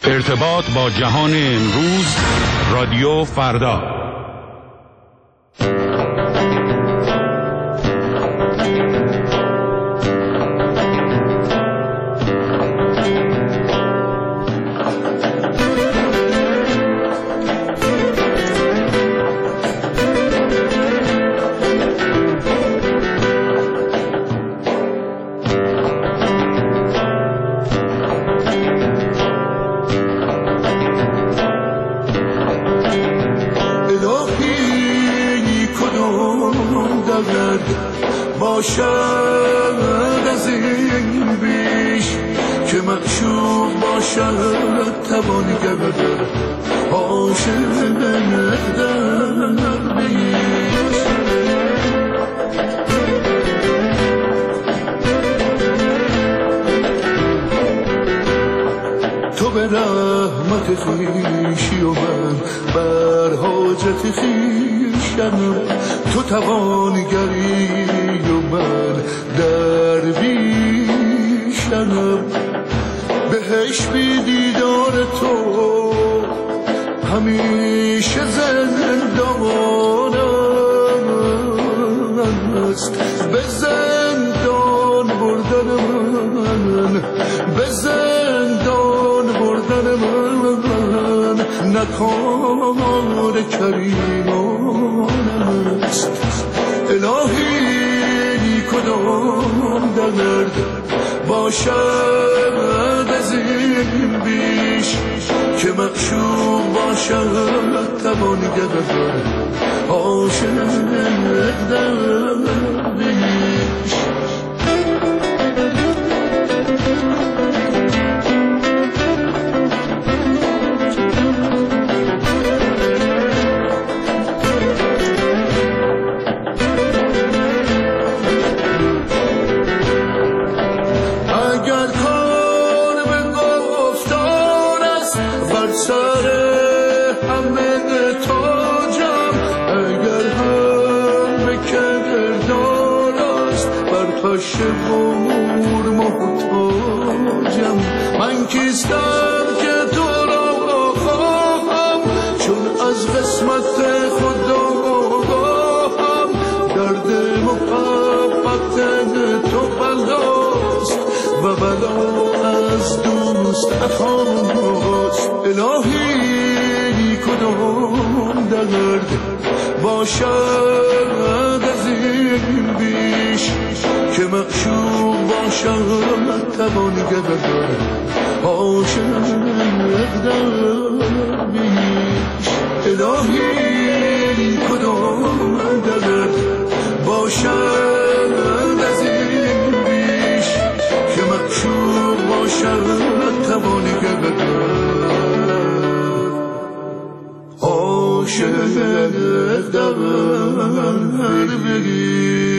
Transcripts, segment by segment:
ارتباط با جهان امروز، رادیو فردا. باشد از این بیش که معشوق باشد توانگر عاشق در بیش. تو به رحمت خویشی و من بر حاجت خویشم، تو توانگری و من درویشم. بهش بی دیدار تو همیشه زندانم است. به زندان بردن من، به زندان بردن من نکار کریمان است. الهی کدام درد باشد از این بیش که معشوق باشد توانگر عاشق در بیش. شمور محتاجم. من کیستم که تو را خواهم، چون از قسمت خدا آگاهم. درد محبت تو بلاست و بلا از دوست اخاست. الهی کدام درد باشد از این بیش که معشوق باشد توانگر عاشق در بیش. الهی کدام درد باشد از این بیش که معشوق باشد توانگر عاشق در بیش.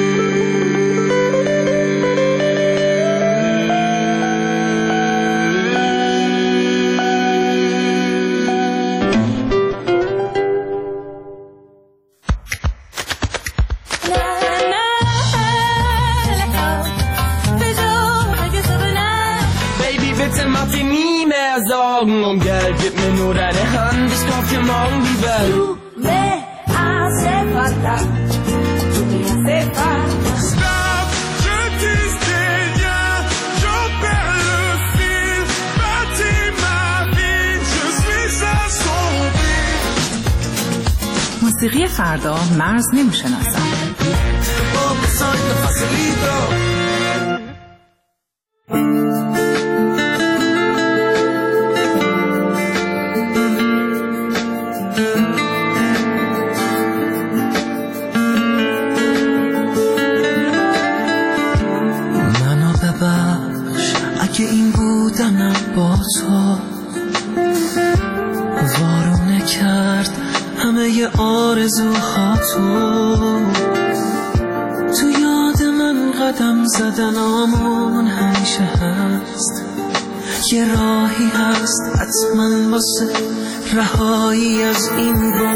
Um Geld, gib mir nur deine Hand, ich kauf dir morgen die Welt. Tu me hace falta, tu me hace falta. Stop, je dis rien, j'en perds le fil. Bâtis ma vie, je suis assombri. موسیقی فردا مرز نمیشناسد. که این بودنم با تو وارونه کرد همه آرزوها تو یاد من قدم زدنامون همیشه هست. یه راهی هست حتما واسه رهایی از این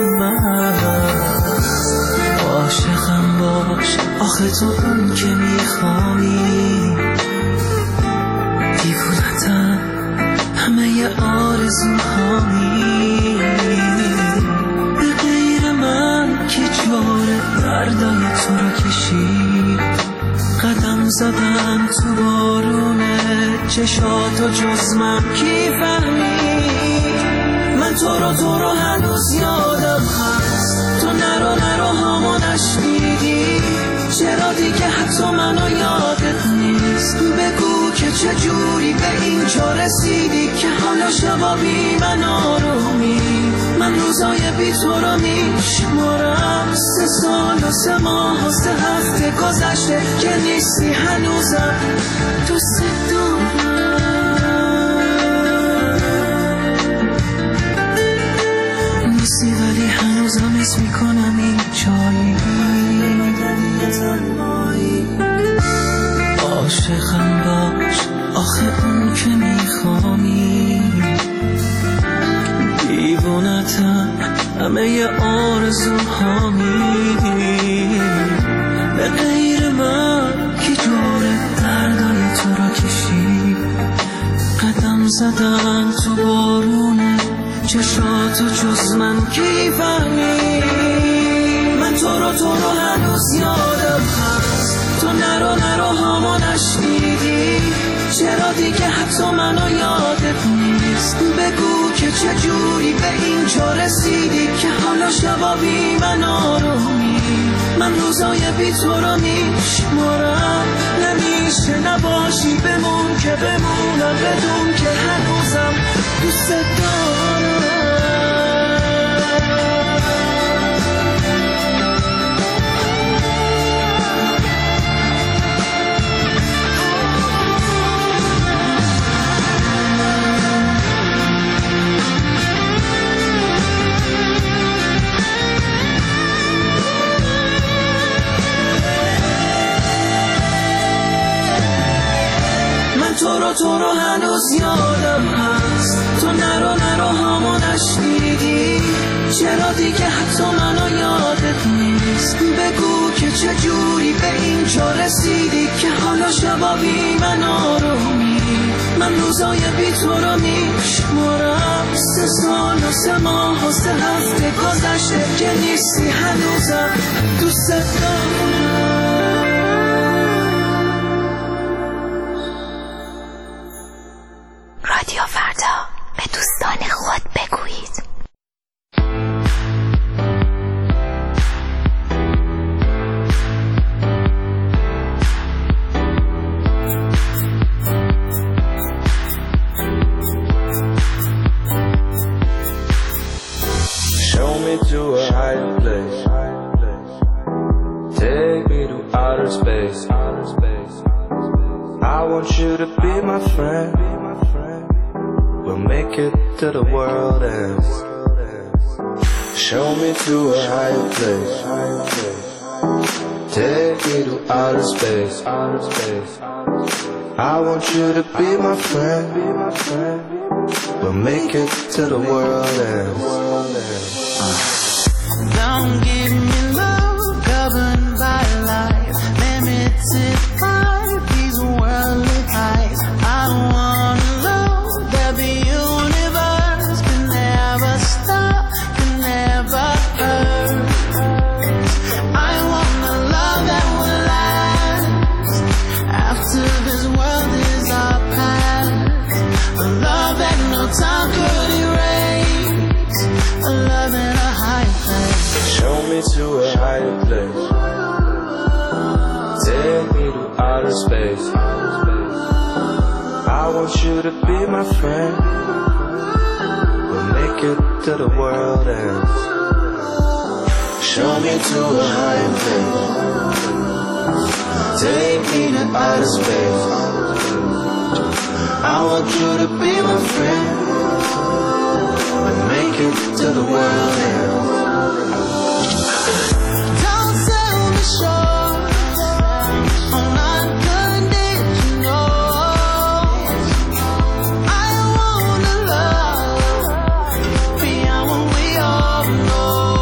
بنبست. عاشقم باش آخه تو اون که میخوایی، دیوونتم همه آرزوهامی، به غیر من کی جوره دردای تو رو کشید. قدم زدم تو بارونه چشاتو جز من کی فهمید. من تو رو هنوز یادم هست، تو نرو هامو نشنیدی. چرا دیگه حتی منو یادت نیست؟ بگو که چجوری به اینجا رسیدی که حالا شبا بی من آرومی. من روزای بی تو رو میشمارم، 3 سال و 3 ماه و 3 هفته گذشته که نیستی هنوزم دوست دارم. نیستی ولی هنوزم حس میکنم این جایی عاشقم باش، آخه اون که میخوامی. دیوونتم همه آرزوهامی، به غیر من کی جوره دردای تو را کشید. قدم زدن تو بارونه چشاتو جز من کی فهمید. من تو رو هنوز یادم هست، تو نرو هامو نشنیدی. چرا دیگه حتی منو یادت نیست؟ بگو که چجوری به اینجا رسیدی که حالا شبا بی من آرومی. من روزای بی تو رو میشمارم، نمیشه نباشی بمون که بمونم بدون که هنوزم دوست دارم. تو رو هنوز یادم هست، تو نرو هامو نشنیدی. چرا دیگه حتی منو یادت نیست؟ بگو که چجوری به اینجا رسیدی که حالا شبا بی من آرومی. من روزای بی تو رو میشمارم، 3 سال و 3 ماه و 3 هفته گذشته که نیستی هنوزم دوست دارم. رادیو فردا، به دوستان خود بگویید. Show me to a higher place, take me to outer space. I want you to be my friend, we'll make it to the world ends. Show me to a higher place, take me to outer space. I want you to be my friend, we'll make it to the world ends. Don't give me love governed by life, limited by these worldly highs. I don't want a love that the universe can never stop, can never hurt. I want a love that will last after this world is our past. A love that no time could erase, a love in a high place. Show me to a higher place, take me to outer space. I want you to be my friend, we'll make it to the world ends. Show me to a higher place, take me to outer space. I want you to be my friend, we'll make it to the world ends. Don't sell me short on unconditional. I want a love beyond what we all know.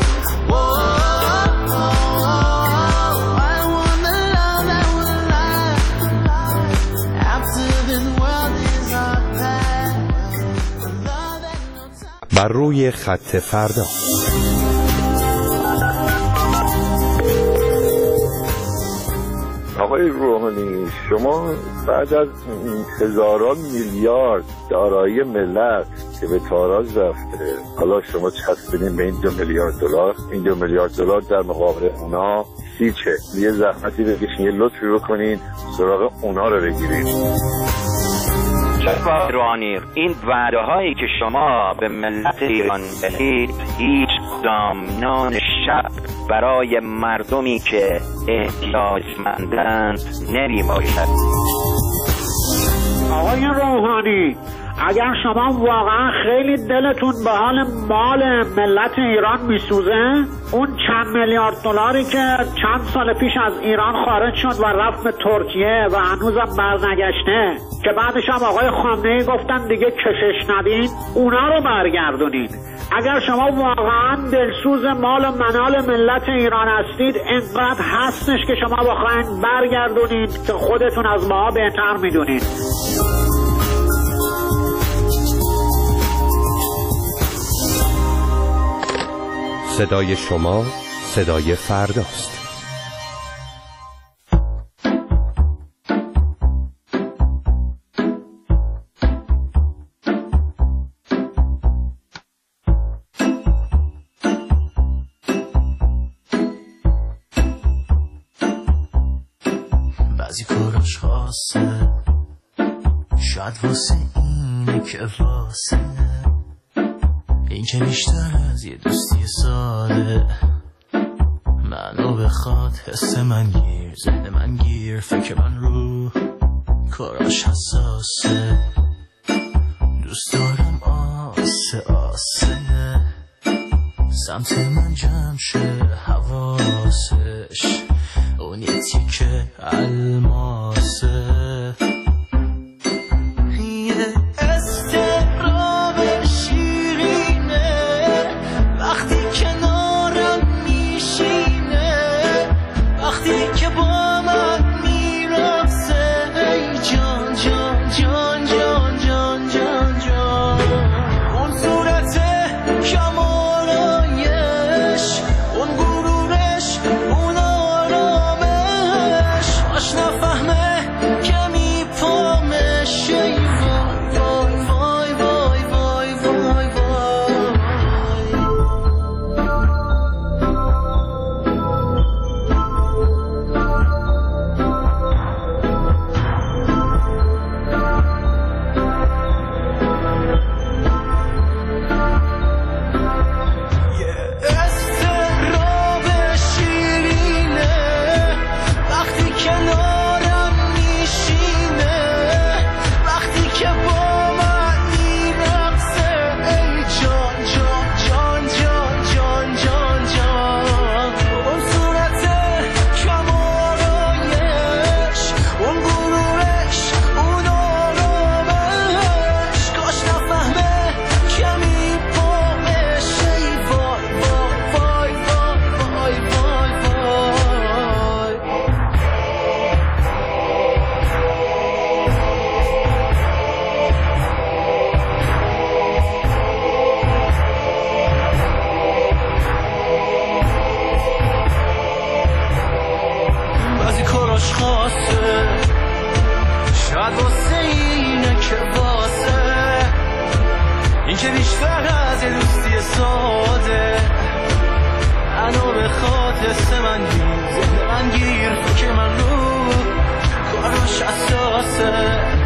Whoa, I want a love that will last after this world is our بر روی خط فردا. آقای روحانی، شما بعد از هزاران میلیارد دارایی ملت که به تاراج رفته، حالا شما چسبیدین به این 2 میلیارد دلار، این 2 میلیارد دلار در مقابل اونا هیچه. یه زحمتی بکشین، یه لطفی بکنین سراغ اونا رو بگیرید. جناب روحانی، این وعده هایی که شما به ملت ایران دهید هیچ دامنان شب برای مردمی که احتیاجمندند نمی باشد. آقای روحانی، اگر شما واقعا خیلی دلتون به حال مال ملت ایران میسوزه، اون چند میلیارد دلاری که چند سال پیش از ایران خارج شد و رفت به ترکیه و هنوزم برنگشته، که بعدش هم آقای خامنه‌ای گفتن دیگه کشش ندین، اونا رو برگردونید. اگر شما واقعا دلسوز مال و منال ملت ایران هستید، اینقدر هستش که شما بخواید برگردونید که خودتون از ما بهتر میدونید. صدای شما صدای فرداست. بعضی کاراش خاصه، شاید واسه اینه که واسه این که بیشتر از یه دوستی ساده، منو بخواد حس من گیر، ذهن من گیر، فکر من رو کاراش حساسه. دوست دارم آسه آسه سمت من جمع شه حواسش، اون یه تیکه الماسه. شاید واسه اینه که واسه این که بیشتر از یه دوستی ساده، منو بخواد حس من گیر، ذهن من گیر، فکر من رو کاراش حساسه.